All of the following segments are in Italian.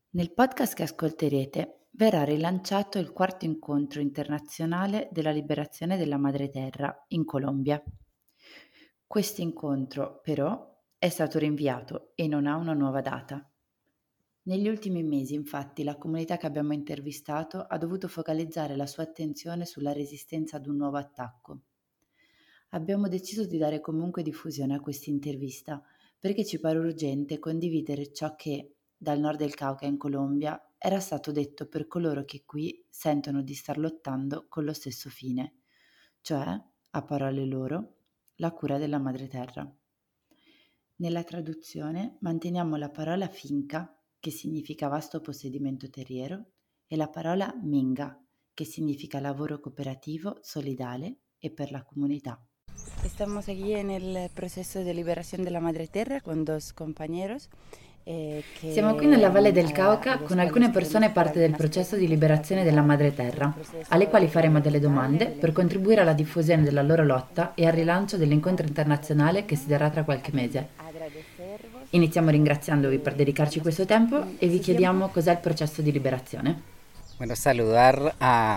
Nel podcast che ascolterete verrà rilanciato il quarto incontro internazionale della liberazione della madreterra in Colombia. Questo incontro, però, è stato rinviato e non ha una nuova data. Negli ultimi mesi, infatti, la comunità che abbiamo intervistato ha dovuto focalizzare la sua attenzione sulla resistenza ad un nuovo attacco. Abbiamo deciso di dare comunque diffusione a questa intervista perché ci pare urgente condividere ciò che, dal nord del Cauca in Colombia, era stato detto per coloro che qui sentono di star lottando con lo stesso fine, cioè, a parole loro, la cura della madreterra. Nella traduzione manteniamo la parola finca, che significa vasto possedimento terriero, e la parola minga, che significa lavoro cooperativo, solidale e per la comunità. Estamos aquí en el proceso de liberación de la madre tierra con dos compañeros. Siamo qui nella Valle del Cauca con alcune persone parte del processo di liberazione della madreterra, alle quali faremo delle domande per contribuire alla diffusione della loro lotta e al rilancio dell'incontro internazionale che si terrà tra qualche mese. Iniziamo ringraziandovi per dedicarci questo tempo e vi chiediamo cos'è il processo di liberazione. Bueno, saludar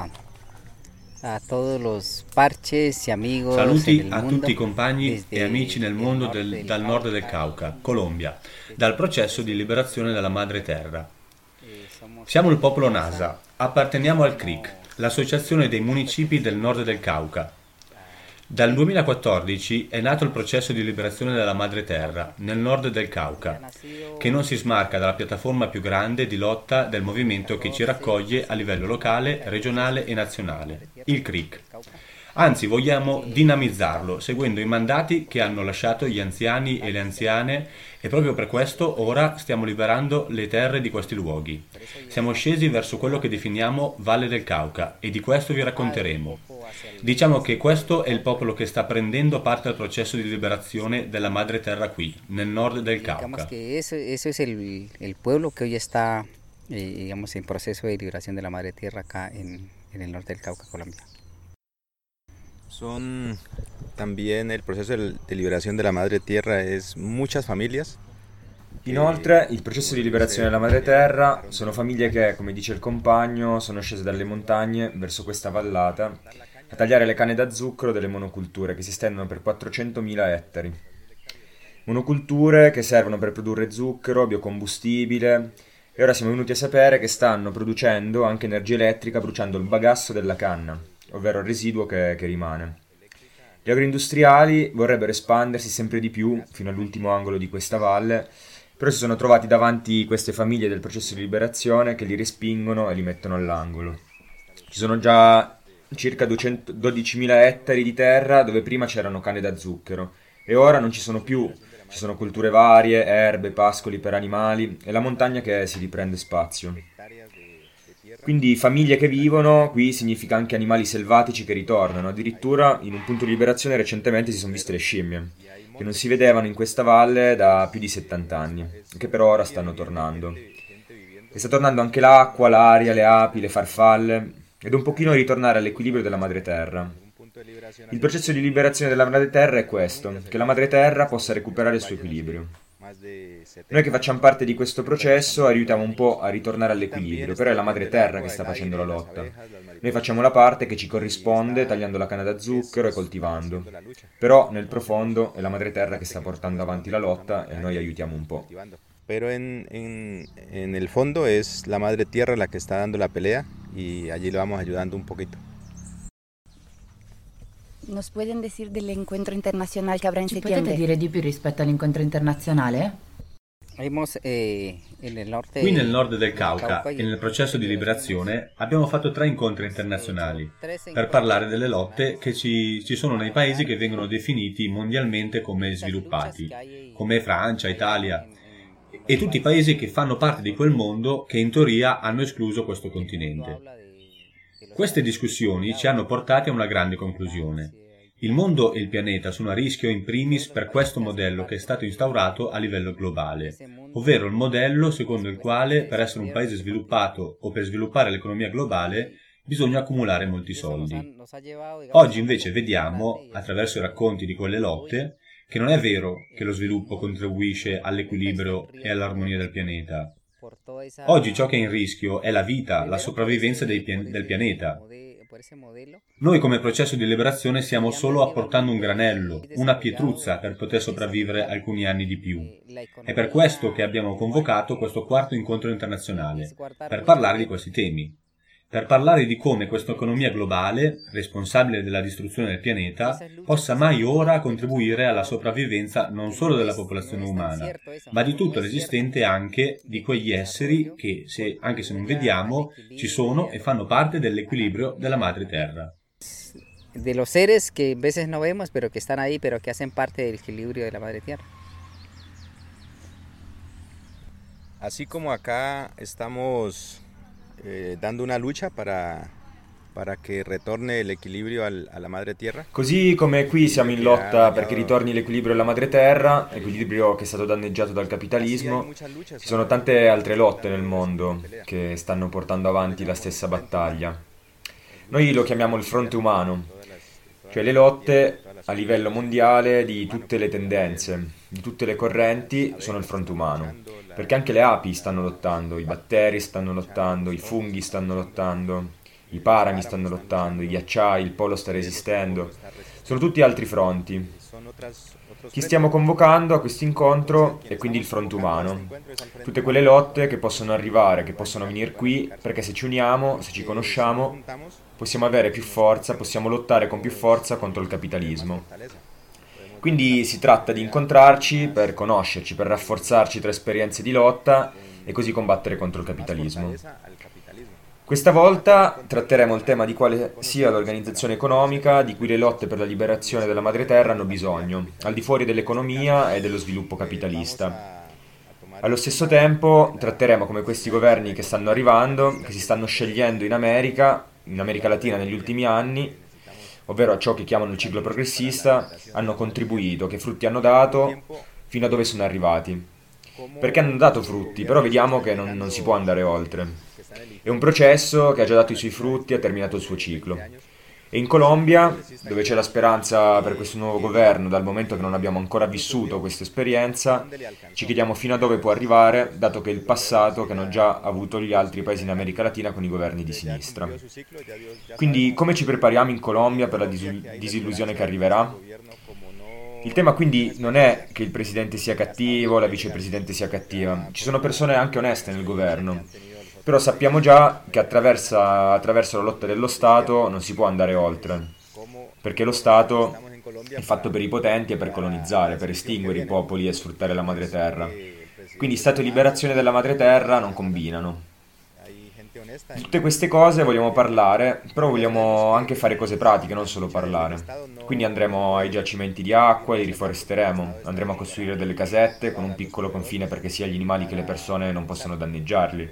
a todos los parches y amigos Saluti en el a mundo, tutti i compagni desde e amici nel el mondo norte dal nord del Cauca, Colombia, dal processo di liberazione della madre terra. Siamo il popolo Nasa, apparteniamo al CRIC, l'associazione dei municipi del nord del Cauca. Dal 2014 è nato il processo di liberazione della madre terra, nel nord del Cauca, che non si smarca dalla piattaforma più grande di lotta del movimento che ci raccoglie a livello locale, regionale e nazionale, il CRIC. Anzi, vogliamo dinamizzarlo, seguendo i mandati che hanno lasciato gli anziani e le anziane e proprio per questo ora stiamo liberando le terre di questi luoghi. Siamo scesi verso quello che definiamo Valle del Cauca e di questo vi racconteremo. Diciamo che questo è il popolo che sta prendendo parte al processo di liberazione della madre terra qui, nel nord del Cauca. que eso es el pueblo que hoy está, digamos, en proceso de liberación de la madre tierra acá en el norte del Cauca, Colombia. Son también el proceso de liberación de la madre tierra es muchas familias. Inoltre, il processo di liberazione della madreterra sono famiglie che, come dice il compagno, sono scese dalle montagne verso questa vallata a tagliare le canne da zucchero delle monoculture che si estendono per 400.000 ettari. Monoculture che servono per produrre zucchero, biocombustibile, e ora siamo venuti a sapere che stanno producendo anche energia elettrica bruciando il bagasso della canna, ovvero il residuo che rimane. Gli agroindustriali vorrebbero espandersi sempre di più fino all'ultimo angolo di questa valle, però si sono trovati davanti queste famiglie del processo di liberazione che li respingono e li mettono all'angolo. Ci sono già circa 12.000 ettari di terra dove prima c'erano canne da zucchero e ora non ci sono più. Ci sono colture varie, erbe, pascoli per animali e la montagna che si riprende spazio. Quindi famiglie che vivono, qui significa anche animali selvatici che ritornano. Addirittura in un punto di liberazione recentemente si sono viste le scimmie, che non si vedevano in questa valle da più di 70 anni, e che però ora stanno tornando. E sta tornando anche l'acqua, l'aria, le api, le farfalle, ed un pochino ritornare all'equilibrio della madreterra. Il processo di liberazione della madreterra è questo, che la madreterra possa recuperare il suo equilibrio. Noi che facciamo parte di questo processo aiutiamo un po' a ritornare all'equilibrio, però è la madreterra che sta facendo la lotta. Noi facciamo la parte che ci corrisponde tagliando la canna da zucchero e coltivando. Però nel profondo è la madreterra che sta portando avanti la lotta e noi aiutiamo un po'. Pero en el fondo es la madre tierra la que está dando la pelea y allí le vamos ayudando un poquito. ¿Nos pueden decir del encuentro internacional que habrá en Potete settiembre? dire di più rispetto all'incontro internazionale? Qui nel nord del Cauca e nel processo di liberazione abbiamo fatto 3 incontri internazionali per parlare delle lotte che ci sono nei paesi che vengono definiti mondialmente come sviluppati, come Francia, Italia e tutti i paesi che fanno parte di quel mondo che in teoria hanno escluso questo continente. Queste discussioni ci hanno portati a una grande conclusione. Il mondo e il pianeta sono a rischio in primis per questo modello che è stato instaurato a livello globale, ovvero il modello secondo il quale per essere un paese sviluppato o per sviluppare l'economia globale bisogna accumulare molti soldi. Oggi invece vediamo, attraverso i racconti di quelle lotte, che non è vero che lo sviluppo contribuisce all'equilibrio e all'armonia del pianeta. Oggi ciò che è in rischio è la vita, la sopravvivenza del pianeta. Noi come processo di liberazione stiamo solo apportando un granello, una pietruzza per poter sopravvivere alcuni anni di più. È per questo che abbiamo convocato questo quarto incontro internazionale, per parlare di questi temi. Per parlare di come questa economia globale, responsabile della distruzione del pianeta, possa mai ora contribuire alla sopravvivenza non solo della popolazione umana, ma di tutto l'esistente anche di quegli esseri che, anche se non vediamo, ci sono e fanno parte dell'equilibrio della madre terra. De los seres que a veces no vemos, pero que están ahí, pero que hacen parte del equilibrio de la madre tierra. Así como acá estamos dando una lucha para che ritorni l'equilibrio alla madre terra. Così come qui siamo in lotta perché ritorni l'equilibrio alla madre terra, equilibrio che è stato danneggiato dal capitalismo, ci sono tante altre lotte nel mondo che stanno portando avanti la stessa battaglia. Noi lo chiamiamo il fronte umano, cioè le lotte a livello mondiale di tutte le tendenze, di tutte le correnti sono il fronte umano. Perché anche le api stanno lottando, i batteri stanno lottando, i funghi stanno lottando, i parami stanno lottando, i ghiacciai, il polo sta resistendo. Sono tutti altri fronti. Chi stiamo convocando a questo incontro è quindi il fronte umano. Tutte quelle lotte che possono arrivare, che possono venire qui, perché se ci uniamo, se ci conosciamo, possiamo avere più forza, possiamo lottare con più forza contro il capitalismo. Quindi si tratta di incontrarci per conoscerci, per rafforzarci tra esperienze di lotta e così combattere contro il capitalismo. Questa volta tratteremo il tema di quale sia l'organizzazione economica di cui le lotte per la liberazione della madre terra hanno bisogno, al di fuori dell'economia e dello sviluppo capitalista. Allo stesso tempo tratteremo come questi governi che stanno arrivando, che si stanno scegliendo in America Latina negli ultimi anni, ovvero a ciò che chiamano il ciclo progressista, hanno contribuito, che frutti hanno dato, fino a dove sono arrivati. Perché hanno dato frutti, però vediamo che non si può andare oltre. È un processo che ha già dato i suoi frutti, ha terminato il suo ciclo. E in Colombia, dove c'è la speranza per questo nuovo governo, dal momento che non abbiamo ancora vissuto questa esperienza, ci chiediamo fino a dove può arrivare, dato che il passato che hanno già avuto gli altri paesi in America Latina con i governi di sinistra. Quindi come ci prepariamo in Colombia per la disillusione che arriverà? Il tema quindi non è che il presidente sia cattivo, la vicepresidente sia cattiva, ci sono persone anche oneste nel governo. Però sappiamo già che attraverso la lotta dello Stato non si può andare oltre, perché lo Stato è fatto per i potenti e per colonizzare, per estinguere i popoli e sfruttare la madre terra. Quindi Stato e liberazione della madre terra non combinano. Di tutte queste cose vogliamo parlare, però vogliamo anche fare cose pratiche, non solo parlare. Quindi andremo ai giacimenti di acqua, li riforesteremo, andremo a costruire delle casette con un piccolo confine perché sia gli animali che le persone non possano danneggiarli.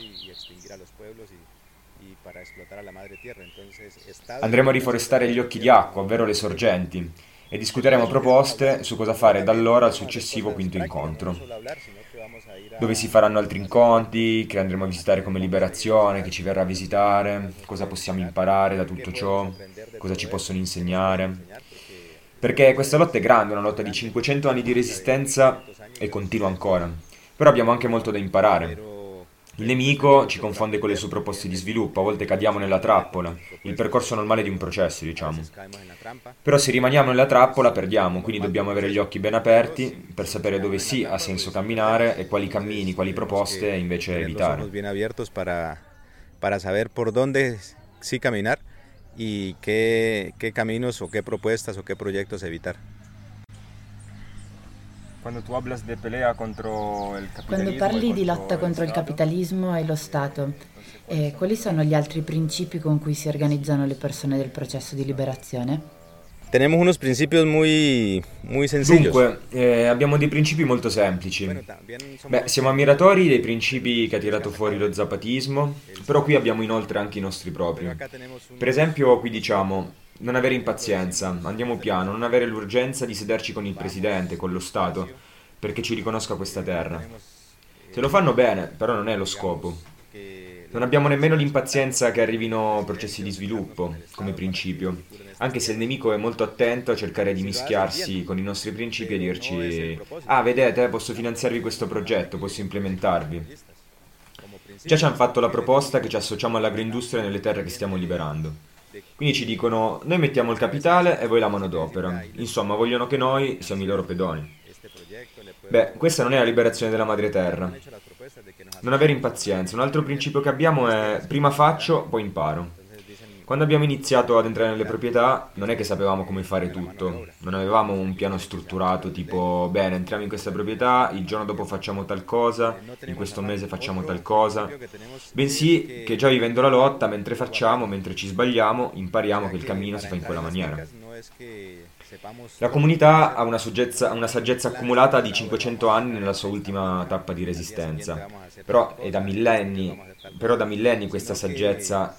Andremo a riforestare gli occhi di acqua, ovvero le sorgenti, e discuteremo proposte su cosa fare da allora al successivo quinto incontro, dove si faranno altri incontri, che andremo a visitare come Liberazione, chi ci verrà a visitare, cosa possiamo imparare da tutto ciò, cosa ci possono insegnare. Perché questa lotta è grande, una lotta di 500 anni di resistenza e continua ancora, però abbiamo anche molto da imparare. Il nemico ci confonde con le sue proposte di sviluppo, a volte cadiamo nella trappola, il percorso normale di un processo, diciamo. Però se rimaniamo nella trappola perdiamo, quindi dobbiamo avere gli occhi ben aperti per sapere dove sì ha senso camminare e quali cammini, quali proposte invece evitare. Bien abiertos para saber por dónde sí caminar y qué caminos o qué propuestas o qué proyectos evitar. Quando parli di lotta contro il capitalismo e lo Stato, quali sono gli altri principi con cui si organizzano le persone del processo di liberazione? Tenemos unos principios muy sencillos. Dunque, abbiamo dei principi molto semplici. Siamo ammiratori dei principi che ha tirato fuori lo zapatismo, però qui abbiamo inoltre anche i nostri propri. Per esempio, qui diciamo: non avere impazienza, andiamo piano, non avere l'urgenza di sederci con il presidente, con lo Stato, perché ci riconosca questa terra. Se lo fanno bene, però non è lo scopo. Non abbiamo nemmeno l'impazienza che arrivino processi di sviluppo, come principio, anche se il nemico è molto attento a cercare di mischiarsi con i nostri principi e dirci: ah, vedete, posso finanziarvi questo progetto, posso implementarvi. Già ci hanno fatto la proposta che ci associamo all'agroindustria nelle terre che stiamo liberando. Quindi ci dicono, noi mettiamo il capitale e voi la manodopera. Insomma, vogliono che noi siamo i loro pedoni. Beh, questa non è la liberazione della madre terra. Non avere impazienza. Un altro principio che abbiamo è prima faccio, poi imparo. Quando abbiamo iniziato ad entrare nelle proprietà, non è che sapevamo come fare tutto. Non avevamo un piano strutturato tipo, bene, entriamo in questa proprietà, il giorno dopo facciamo tal cosa, in questo mese facciamo tal cosa. Bensì che già vivendo la lotta, mentre ci sbagliamo, impariamo che il cammino si fa in quella maniera. La comunità ha una saggezza accumulata di 500 anni nella sua ultima tappa di resistenza. Però da millenni questa saggezza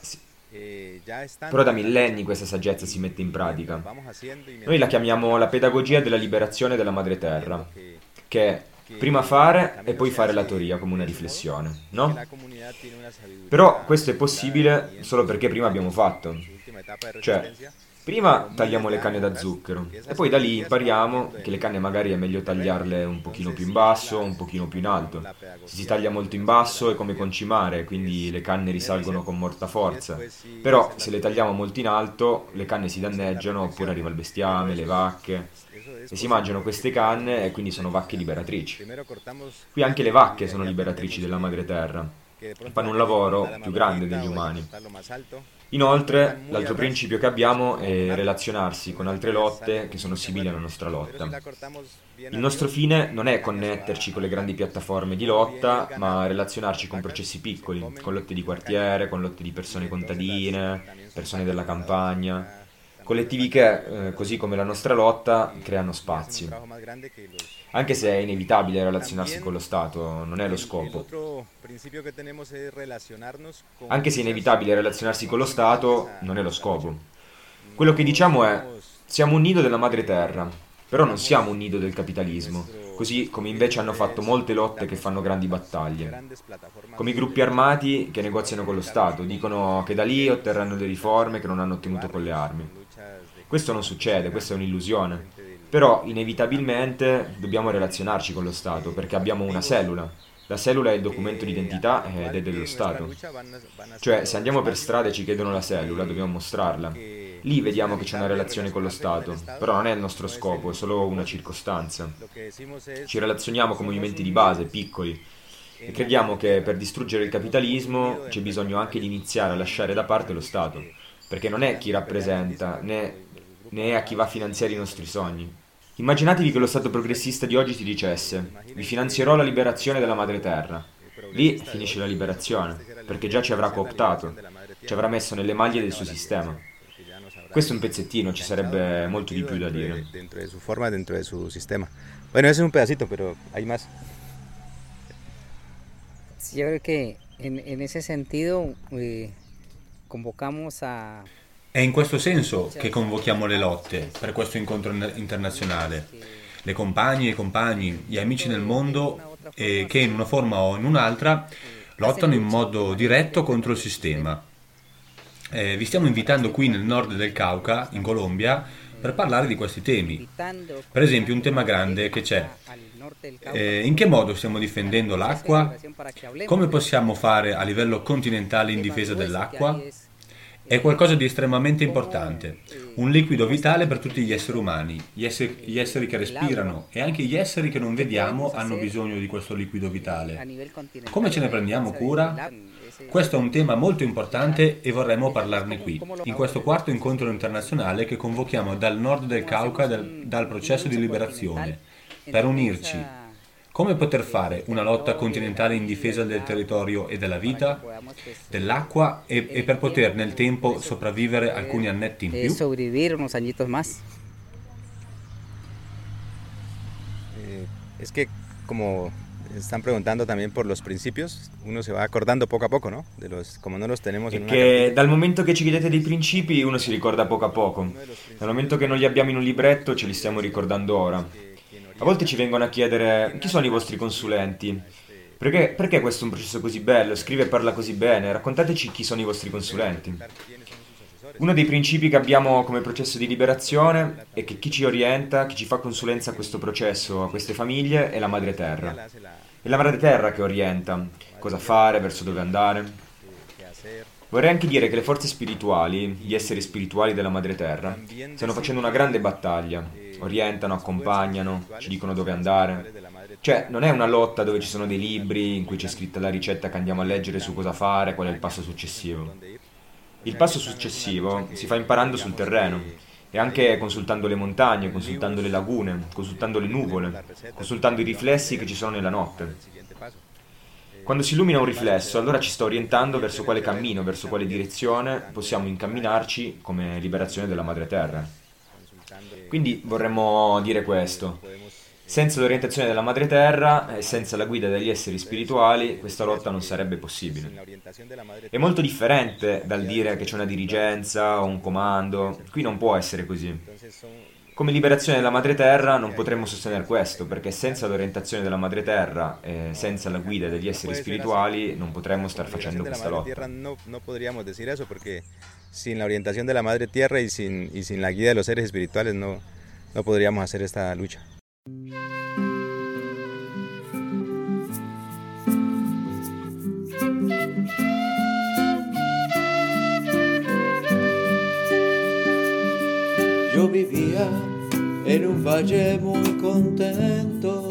si mette in pratica. Noi la chiamiamo la pedagogia della liberazione della madre terra, che è prima fare e poi fare la teoria come una riflessione, no? Però questo è possibile solo perché prima abbiamo fatto. Cioè, prima tagliamo le canne da zucchero e poi da lì impariamo che le canne magari è meglio tagliarle un pochino più in basso o un pochino più in alto. Se si taglia molto in basso è come concimare, quindi le canne risalgono con molta forza. Però se le tagliamo molto in alto le canne si danneggiano oppure arriva il bestiame, le vacche e si mangiano queste canne e quindi sono vacche liberatrici. Qui anche le vacche sono liberatrici della madre terra, fanno un lavoro più grande degli umani. Inoltre, l'altro principio che abbiamo è relazionarsi con altre lotte che sono simili alla nostra lotta. Il nostro fine non è connetterci con le grandi piattaforme di lotta, ma relazionarci con processi piccoli, con lotte di quartiere, con lotte di persone contadine, persone della campagna, collettivi che, così come la nostra lotta, creano spazi. Anche se è inevitabile relazionarsi con lo Stato, non è lo scopo. Anche se è inevitabile relazionarsi con lo Stato, non è lo scopo. Quello che diciamo è, siamo un nido della madre terra, però non siamo un nido del capitalismo, così come invece hanno fatto molte lotte che fanno grandi battaglie. Come i gruppi armati che negoziano con lo Stato, dicono che da lì otterranno le riforme che non hanno ottenuto con le armi. Questo non succede, questa è un'illusione. Però inevitabilmente dobbiamo relazionarci con lo Stato perché abbiamo una cellula. La cellula è il documento di identità ed è dello Stato. Cioè, se andiamo per strada e ci chiedono la cellula, dobbiamo mostrarla. Lì vediamo che c'è una relazione con lo Stato, però non è il nostro scopo, è solo una circostanza. Ci relazioniamo con movimenti di base, piccoli, e crediamo che per distruggere il capitalismo c'è bisogno anche di iniziare a lasciare da parte lo Stato, perché non è chi rappresenta, né è a chi va a finanziare i nostri sogni. Immaginatevi che lo Stato progressista di oggi ti dicesse: vi finanzierò la liberazione della madre terra. Lì finisce la liberazione, perché già ci avrà cooptato, ci avrà messo nelle maglie del suo sistema. Questo è un pezzettino, ci sarebbe molto di più da dire. Dentro de su forma, dentro de su sistema. Bueno, ese es un pedacito, pero hay más. Sí, yo creo que en ese sentido convocamos a... È in questo senso che convochiamo le lotte per questo incontro internazionale. Le compagne e i compagni, gli amici nel mondo che in una forma o in un'altra lottano in modo diretto contro il sistema. Vi stiamo invitando qui nel nord del Cauca, in Colombia, per parlare di questi temi. Per esempio un tema grande che c'è. In che modo stiamo difendendo l'acqua? Come possiamo fare a livello continentale in difesa dell'acqua? È qualcosa di estremamente importante, un liquido vitale per tutti gli esseri umani, gli esseri che respirano e anche gli esseri che non vediamo hanno bisogno di questo liquido vitale. Come ce ne prendiamo cura? Questo è un tema molto importante e vorremmo parlarne qui, in questo quarto incontro internazionale che convochiamo dal nord del Cauca, dal processo di liberazione, per unirci. Come poter fare una lotta continentale in difesa del territorio e della vita, dell'acqua e per poter nel tempo sopravvivere alcuni annetti in più? Sobrevivir unos añitos más. Es que como están preguntando también por los principios, uno se va acordando poco a poco, ¿no? Como no los tenemos en E una che dal momento che ci chiedete dei principi uno si ricorda poco a poco. Dal momento che non li abbiamo in un libretto ce li stiamo ricordando ora. A volte ci vengono a chiedere chi sono i vostri consulenti? Perché questo è un processo così bello? Scrive e parla così bene? Raccontateci chi sono i vostri consulenti. Uno dei principi che abbiamo come processo di liberazione è che chi ci orienta, chi ci fa consulenza a questo processo, a queste famiglie, è la madre terra. È la madre terra che orienta. cosa fare, verso dove andare. Vorrei anche dire che le forze spirituali, gli esseri spirituali della madre terra, stanno facendo una grande battaglia. Orientano, accompagnano, ci dicono dove andare. Cioè, non è una lotta dove ci sono dei libri in cui c'è scritta la ricetta che andiamo a leggere su cosa fare, qual è il passo successivo. Il passo successivo si fa imparando sul terreno e anche consultando le montagne, consultando le lagune, consultando le nuvole, consultando i riflessi che ci sono nella notte. Quando si illumina un riflesso, allora ci sta orientando verso quale cammino, verso quale direzione possiamo incamminarci come liberazione della madre terra. Quindi vorremmo dire questo. Senza l'orientazione della madre terra e senza la guida degli esseri spirituali, questa lotta non sarebbe possibile. È molto differente dal dire che c'è una dirigenza o un comando. Qui non può essere così. Come liberazione della madre terra non potremmo sostenere questo, perché senza l'orientazione della madre terra e senza la guida degli esseri spirituali non potremmo star facendo questa lotta. No podríamos decir eso porque sin la orientación de la madre tierra y sin la guía de los seres espirituales no podríamos hacer esta lucha. Yo vivía en un valle muy contento,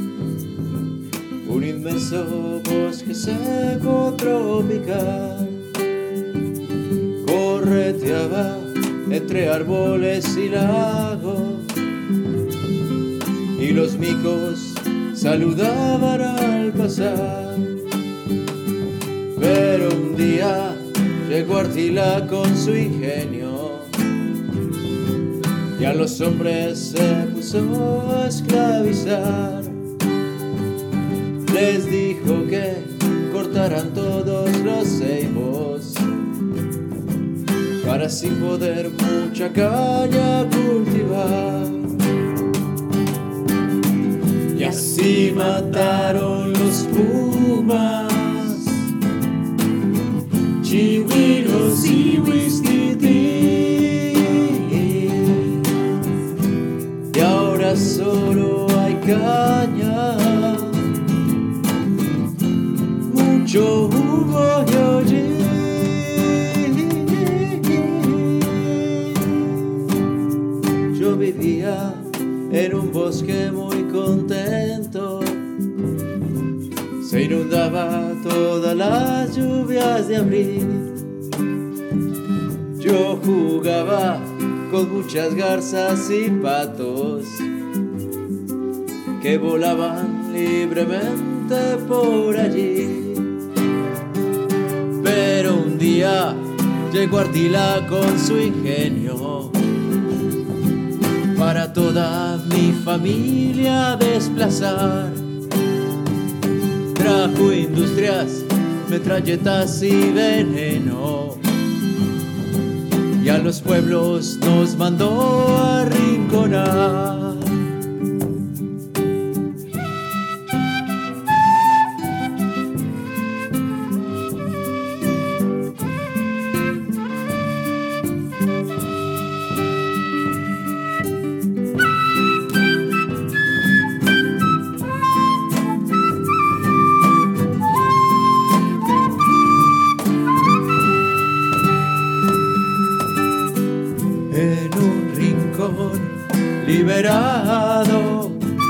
un inmenso bosque seco tropical. Correteaba entre árboles y lagos, y los micos saludaban al pasar. Pero un día llegó Artila con su ingenio, y a los hombres se puso a esclavizar. Les dijo que cortaran todos los ceibos para así poder mucha caña cultivar. Y así mataron los pumas, chihuilos y huistití. Y ahora solo hay caña, mucho jugo y hollín. Yo vivía en un bosque muy contento, se inundaba todas las lluvias de abril. Yo jugaba con muchas garzas y patos que volaban libremente por allí. Pero un día llegó Artila con su ingenio para toda mi familia desplazar. Trajo industrias, metralletas y veneno, y a los pueblos nos mandó a arrinconar. Liberado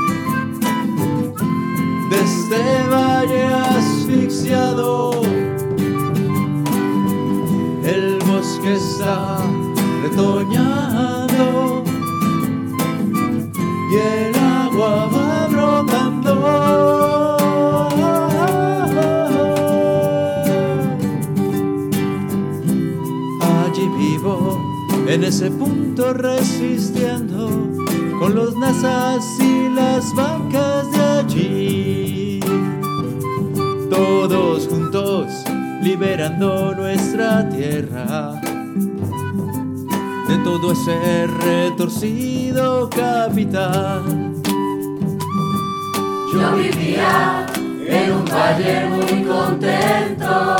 de este valle asfixiado, el bosque está retoñando y el agua va brotando. Allí vivo, en ese punto resistiendo con los nazas y las vacas de allí, todos juntos liberando nuestra tierra de todo ese retorcido capital. Yo vivía en un valle muy contento,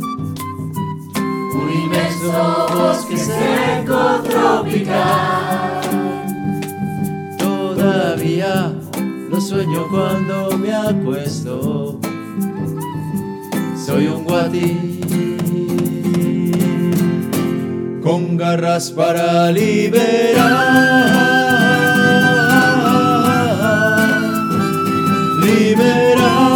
un inmenso bosque seco tropical. Todavía lo sueño cuando me acuesto soy un guatí con garras para liberar.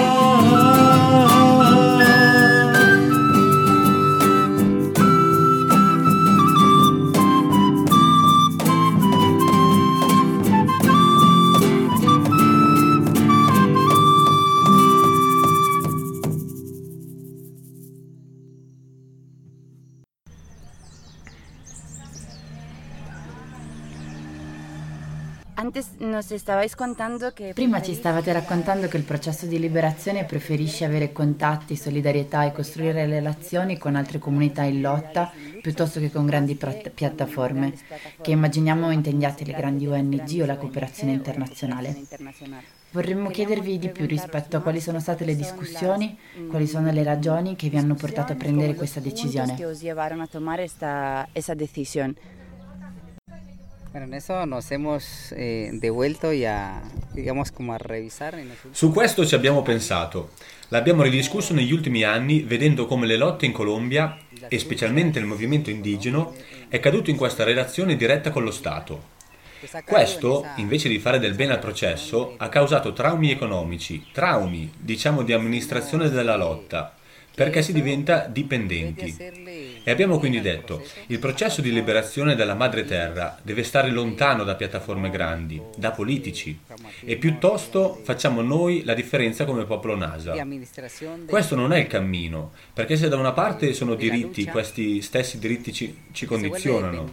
Prima ci stavate raccontando che il processo di liberazione preferisce avere contatti, solidarietà e costruire relazioni con altre comunità in lotta piuttosto che con grandi piattaforme, che immaginiamo intendiate le grandi ONG o la cooperazione internazionale. Vorremmo chiedervi di più rispetto a quali sono state le discussioni, quali sono le ragioni che vi hanno portato a prendere questa decisione. Bueno, en eso nos hemos devuelto y digamos, como a revisar. Su questo ci abbiamo pensato. L'abbiamo ridiscusso negli ultimi anni, vedendo come le lotte in Colombia, e specialmente il movimento indigeno, è caduto in questa relazione diretta con lo Stato. Questo, invece di fare del bene al processo, ha causato traumi economici, traumi, diciamo, di amministrazione della lotta, perché si diventa dipendenti. E abbiamo quindi detto, il processo di liberazione della madre terra deve stare lontano da piattaforme grandi, da politici, e piuttosto facciamo noi la differenza come popolo Nasa. Questo non è il cammino, perché se da una parte sono diritti, questi stessi diritti ci condizionano.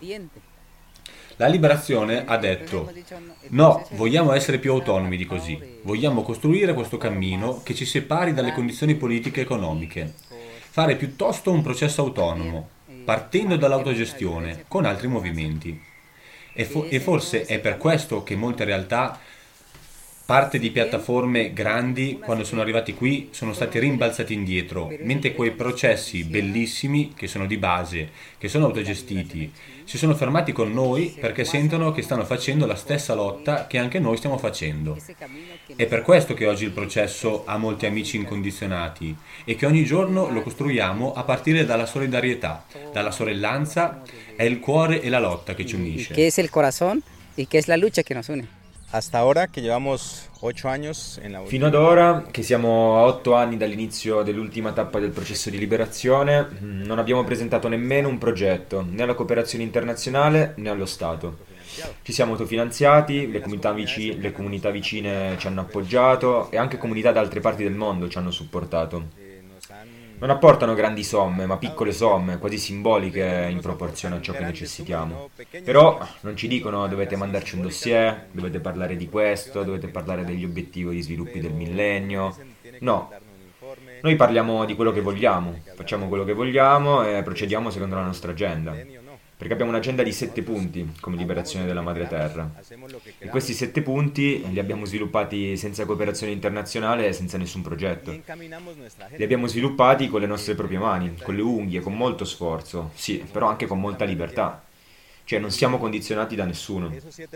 La liberazione ha detto, no, vogliamo essere più autonomi di così, vogliamo costruire questo cammino che ci separi dalle condizioni politiche e economiche, fare piuttosto un processo autonomo, partendo dall'autogestione, con altri movimenti. E forse è per questo che molte realtà, parte di piattaforme grandi, quando sono arrivati qui, sono stati rimbalzati indietro, mentre quei processi bellissimi, che sono di base, che sono autogestiti, si sono fermati con noi perché sentono che stanno facendo la stessa lotta che anche noi stiamo facendo. È per questo che oggi il processo ha molti amici incondizionati e che ogni giorno lo costruiamo a partire dalla solidarietà, dalla sorellanza, è il cuore e la lotta che ci unisce. Che è il corazón e che è la lucha che nos une. Hasta ahora que llevamos 8 años en la Fino ad ora, che siamo a 8 anni dall'inizio dell'ultima tappa del processo di liberazione, non abbiamo presentato nemmeno un progetto, né alla cooperazione internazionale né allo Stato. Ci siamo autofinanziati, le comunità vicine ci hanno appoggiato e anche comunità da altre parti del mondo ci hanno supportato. Non apportano grandi somme, ma piccole somme, quasi simboliche in proporzione a ciò che necessitiamo. Però non ci dicono dovete mandarci un dossier, dovete parlare di questo, dovete parlare degli obiettivi di sviluppo del millennio. No, noi parliamo di quello che vogliamo, facciamo quello che vogliamo e procediamo secondo la nostra agenda. Perché abbiamo un'agenda di 7 punti come liberazione della madre terra. E questi 7 punti li abbiamo sviluppati senza cooperazione internazionale e senza nessun progetto. Li abbiamo sviluppati con le nostre proprie mani, con le unghie, con molto sforzo, sì, però anche con molta libertà. Cioè non siamo condizionati da nessuno.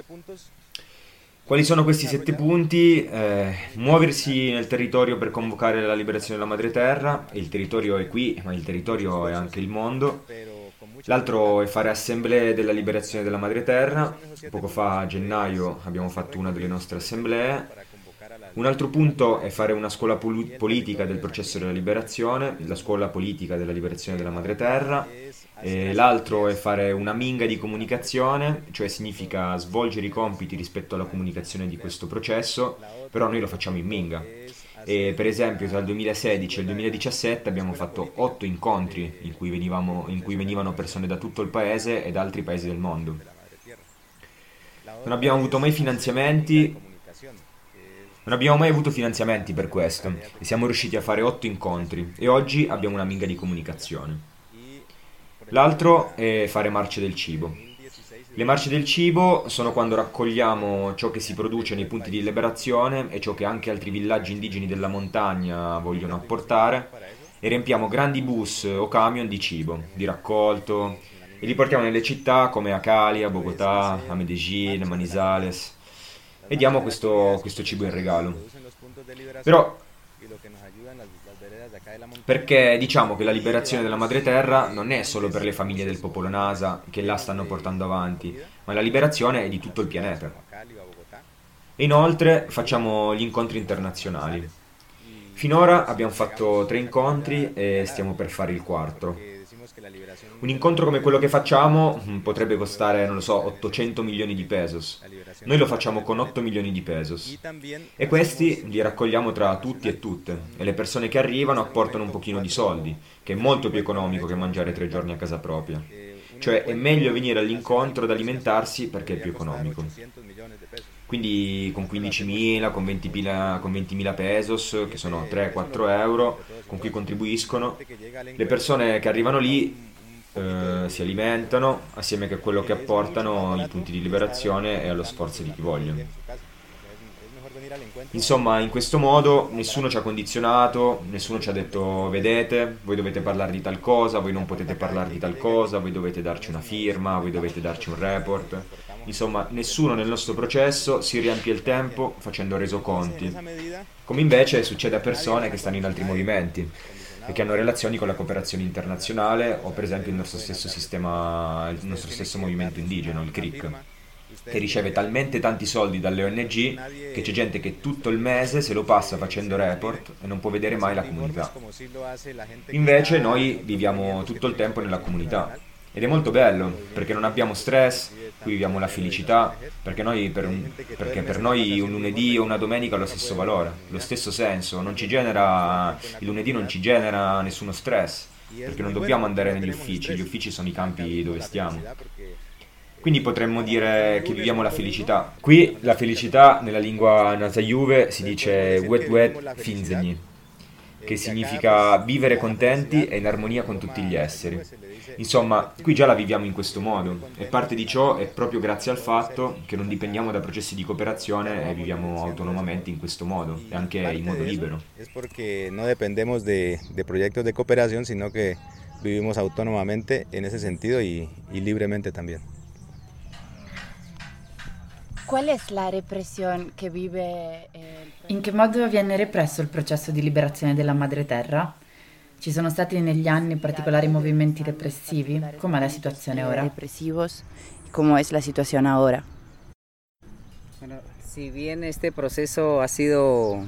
Quali sono questi 7 punti? Muoversi nel territorio per convocare la liberazione della madre terra. E il territorio è qui, ma il territorio è anche il mondo. L'altro è fare assemblee della liberazione della madre terra. Poco fa, a gennaio, abbiamo fatto una delle nostre assemblee. Un altro punto è fare una scuola politica del processo della liberazione, la scuola politica della liberazione della madre terra. E l'altro è fare una minga di comunicazione, cioè significa svolgere i compiti rispetto alla comunicazione di questo processo, però noi lo facciamo in minga. E per esempio tra il 2016 e il 2017 abbiamo fatto 8 incontri in cui venivano persone da tutto il paese e da altri paesi del mondo. Non abbiamo avuto mai finanziamenti per questo e siamo riusciti a fare 8 incontri e oggi abbiamo una minga di comunicazione. L'altro è fare marce del cibo. Le marce del cibo sono quando raccogliamo ciò che si produce nei punti di liberazione e ciò che anche altri villaggi indigeni della montagna vogliono apportare e riempiamo grandi bus o camion di cibo, di raccolto e li portiamo nelle città come a Cali, a Bogotà, a Medellín, a Manizales e diamo questo cibo in regalo. Però Perché diciamo che la liberazione della madreterra non è solo per le famiglie del popolo Nasa che la stanno portando avanti, ma la liberazione è di tutto il pianeta. E inoltre facciamo gli incontri internazionali. Finora abbiamo fatto 3 incontri e stiamo per fare il quarto. Un incontro come quello che facciamo potrebbe costare, non lo so, 800 milioni di pesos. Noi lo facciamo con 8 milioni di pesos. E questi li raccogliamo tra tutti e tutte. E le persone che arrivano apportano un pochino di soldi, che è molto più economico che mangiare 3 giorni a casa propria. Cioè è meglio venire all'incontro ad alimentarsi perché è più economico. Quindi con 15.000, con 20.000 pesos, che sono 3-4 euro, con cui contribuiscono, le persone che arrivano lì si alimentano assieme a quello che apportano i punti di liberazione e allo sforzo di chi vogliono. Insomma, in questo modo nessuno ci ha condizionato, nessuno ci ha detto vedete, voi dovete parlare di tal cosa, voi non potete parlare di tal cosa, voi dovete darci una firma, voi dovete darci un report. Insomma, nessuno nel nostro processo si riempie il tempo facendo resoconti, come invece succede a persone che stanno in altri movimenti e che hanno relazioni con la cooperazione internazionale o per esempio il nostro stesso sistema, il nostro stesso movimento indigeno, il CRIC, che riceve talmente tanti soldi dalle ONG che c'è gente che tutto il mese se lo passa facendo report e non può vedere mai la comunità. Invece noi viviamo tutto il tempo nella comunità ed è molto bello perché non abbiamo stress, qui viviamo la felicità, perché per noi un lunedì o una domenica ha lo stesso valore, lo stesso senso, il lunedì non ci genera nessuno stress, perché non dobbiamo andare negli uffici, gli uffici sono i campi dove stiamo. Quindi potremmo dire che viviamo la felicità. Qui la felicità nella lingua Nasa Juve si dice wet wet finzegni, che significa vivere contenti e in armonia con tutti gli esseri. Insomma, qui già la viviamo in questo modo e parte di ciò è proprio grazie al fatto che non dipendiamo da processi di cooperazione e viviamo autonomamente in questo modo e anche in modo libero. Es porque no dependemos de proyectos de cooperación, sino que vivimos autónomamente en ese sentido y libremente también. Qual è la repressione che vive? In che modo viene represso il processo di liberazione della madreterra? Ci sono stati negli anni particolari movimenti repressivi? Com'è la situazione ora? Represivos, ¿cómo es la situación ahora? Bueno, si bien este proceso ha sido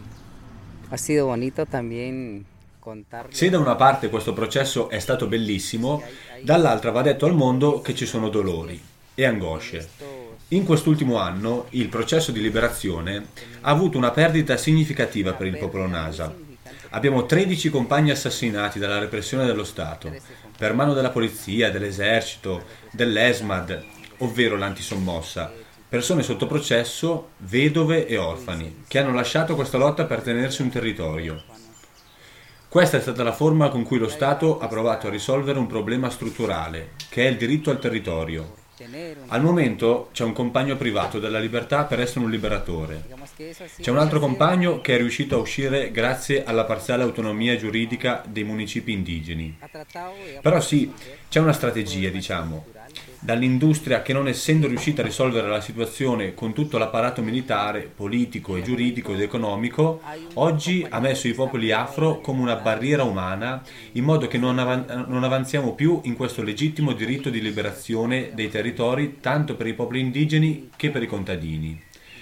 bonito, también contarlo. Se da una parte questo processo è stato bellissimo, dall'altra va detto al mondo che ci sono dolori e angosce. In quest'ultimo anno il processo di liberazione ha avuto una perdita significativa per il popolo Nasa. Abbiamo 13 compagni assassinati dalla repressione dello Stato, per mano della polizia, dell'esercito, dell'ESMAD, ovvero l'antisommossa, persone sotto processo, vedove e orfani, che hanno lasciato questa lotta per tenersi un territorio. Questa è stata la forma con cui lo Stato ha provato a risolvere un problema strutturale, che è il diritto al territorio. Al momento c'è un compagno privato della libertà per essere un liberatore. C'è un altro compagno che è riuscito a uscire grazie alla parziale autonomia giuridica dei municipi indigeni. Però sì, c'è una strategia, diciamo, dall'industria che non essendo riuscita a risolvere la situazione con tutto l'apparato militare, politico e giuridico ed economico, oggi ha messo i popoli afro come una barriera umana in modo che non avanziamo più in questo legittimo diritto di liberazione dei territori tanto per i popoli indigeni che per i contadini.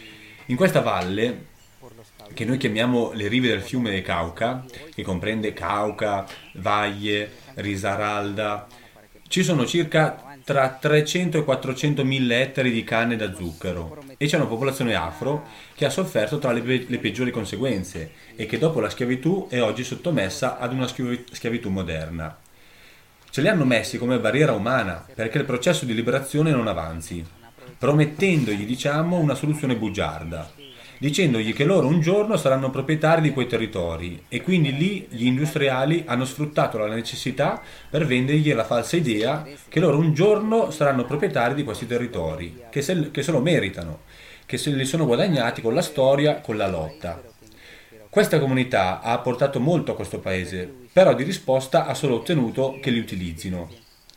In questa valle, che noi chiamiamo le rive del fiume del Cauca, che comprende Cauca, Valle, Risaralda, ci sono circa tra 300 e 400 mila ettari di canne da zucchero e c'è una popolazione afro che ha sofferto tra le peggiori conseguenze e che dopo la schiavitù è oggi sottomessa ad una schiavitù moderna. Ce li hanno messi come barriera umana perché il processo di liberazione non avanzi, promettendogli, diciamo, una soluzione bugiarda, dicendogli che loro un giorno saranno proprietari di quei territori e quindi lì gli industriali hanno sfruttato la necessità per vendergli la falsa idea che loro un giorno saranno proprietari di questi territori, che se lo meritano, che se li sono guadagnati con la storia, con la lotta. Questa comunità ha apportato molto a questo paese, però di risposta ha solo ottenuto che li utilizzino.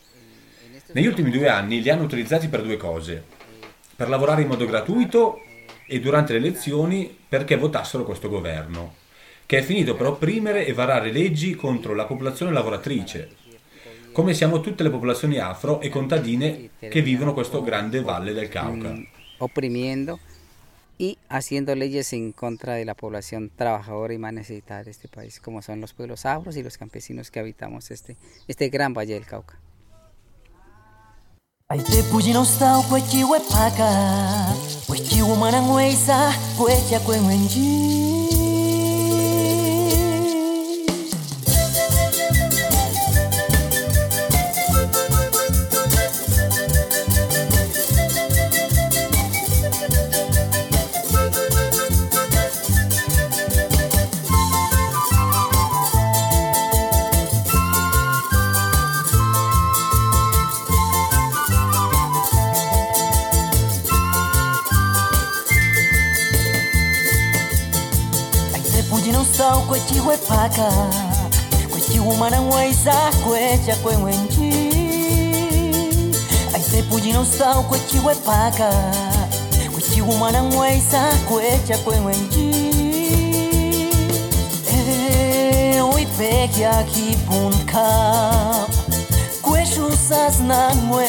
Negli ultimi 2 anni li hanno utilizzati per 2 cose: per lavorare in modo gratuito e durante le elezioni perché votassero questo governo, che è finito per opprimere e varare leggi contro la popolazione lavoratrice, come siamo tutte le popolazioni afro e contadine che vivono questo grande valle del Cauca. Oprimiendo y haciendo leyes en contra de la población trabajadora y más necesitada de este país, como son los pueblos afros y los campesinos que habitamos este gran valle del Cauca. Aite pujino stau kwe chiwe paka, kwe chiwu manangweza, kwe cha kwe wenji. Kwe chiwe paka, kwe chiwu manangweza, kwe cha kwe wenji. Aite pujino stau kwe chiwe paka, kwe chiwu manangweza, kwe cha kwe wenji. Oi peki aki punka, kwe shusas nangwe.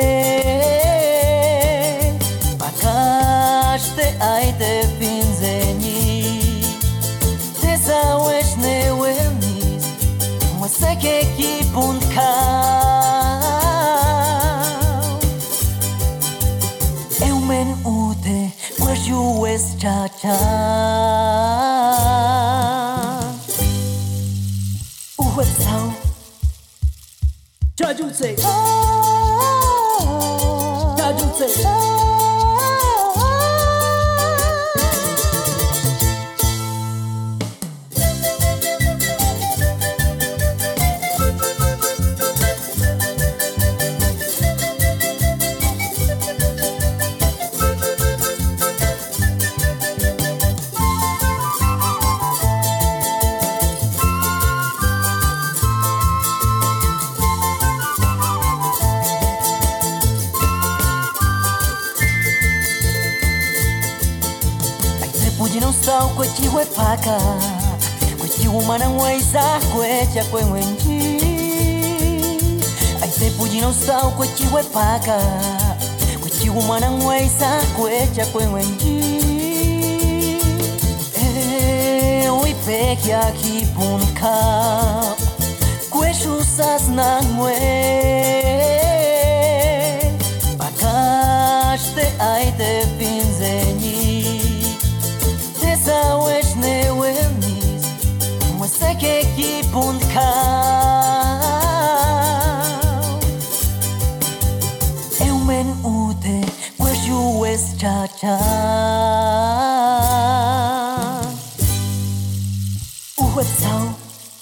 Pakaste aite finzeni. Zawesh ne wemis, mweseke kipunka. Eumen ute, where'u es cha-cha. Uwetsau, Jajutse, Jajutse. Kwe chiwe paka, kwe chiwu manangweza, kwe cha kwe wenji. Aite pujino stau kwe chiwe paka, kwe chiwu manangweza, kwe cha kwe wenji. Oi peki aki punka, kwe shusas nangwe. Pakaste aite finzeni. Zawesh ne wemis, mweseke kipunka. Eumen ute, where'u es cha-cha. Uwetsau.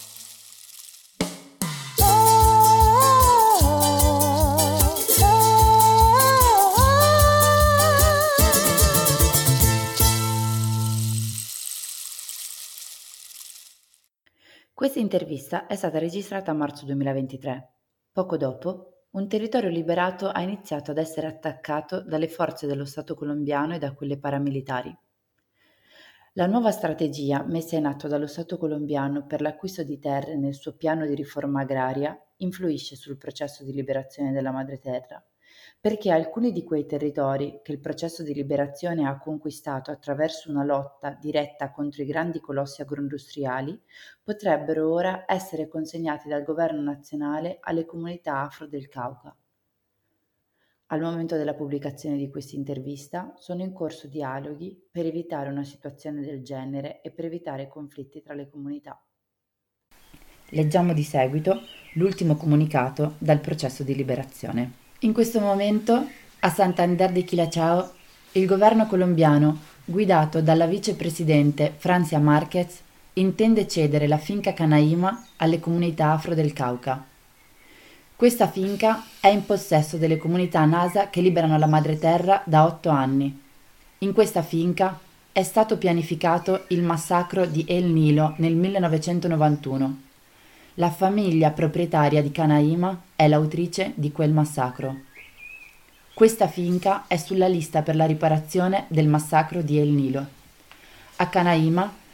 Questa intervista è stata registrata a marzo 2023. Poco dopo, un territorio liberato ha iniziato ad essere attaccato dalle forze dello Stato colombiano e da quelle paramilitari. La nuova strategia messa in atto dallo Stato colombiano per l'acquisto di terre nel suo piano di riforma agraria influisce sul processo di liberazione della madreterra, perché alcuni di quei territori che il processo di liberazione ha conquistato attraverso una lotta diretta contro i grandi colossi agroindustriali potrebbero ora essere consegnati dal governo nazionale alle comunità afro del Cauca. Al momento della pubblicazione di questa intervista sono in corso dialoghi per evitare una situazione del genere e per evitare conflitti tra le comunità. Leggiamo di seguito l'ultimo comunicato dal processo di liberazione. In questo momento, a Santander de Quilachao, il governo colombiano, guidato dalla vicepresidente Francia Márquez, intende cedere la finca Canaima alle comunità afro del Cauca. Questa finca è in possesso delle comunità Nasa che liberano la madreterra da 8 anni. In questa finca è stato pianificato il massacro di El Nilo nel 1991. La famiglia proprietaria di Canaima è l'autrice di quel massacro. Questa finca è sulla lista per la riparazione del massacro di El Nilo. A Canaima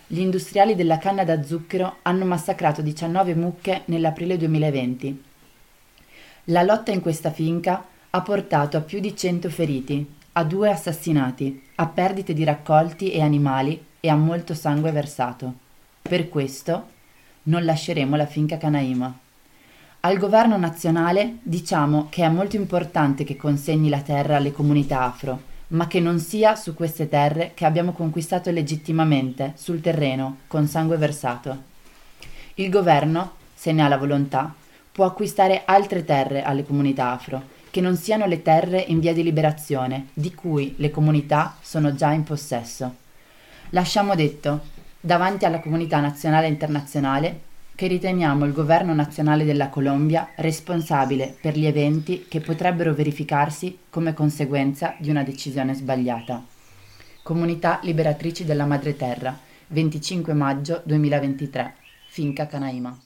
Gli industriali della canna da zucchero hanno massacrato 19 mucche nell'aprile 2020. La lotta in questa finca ha portato a più di 100 feriti, a 2 assassinati, a perdite di raccolti e animali e a molto sangue versato. Per questo non lasceremo la finca Canaima. Al governo nazionale diciamo che è molto importante che consegni la terra alle comunità afro, ma che non sia su queste terre che abbiamo conquistato legittimamente, sul terreno, con sangue versato. Il governo, se ne ha la volontà, può acquistare altre terre alle comunità afro, che non siano le terre in via di liberazione, di cui le comunità sono già in possesso. Lasciamo detto, davanti alla comunità nazionale e internazionale, che riteniamo il governo nazionale della Colombia responsabile per gli eventi che potrebbero verificarsi come conseguenza di una decisione sbagliata. Comunità Liberatrici della Madre Terra, 25 maggio 2023, Finca Canaima.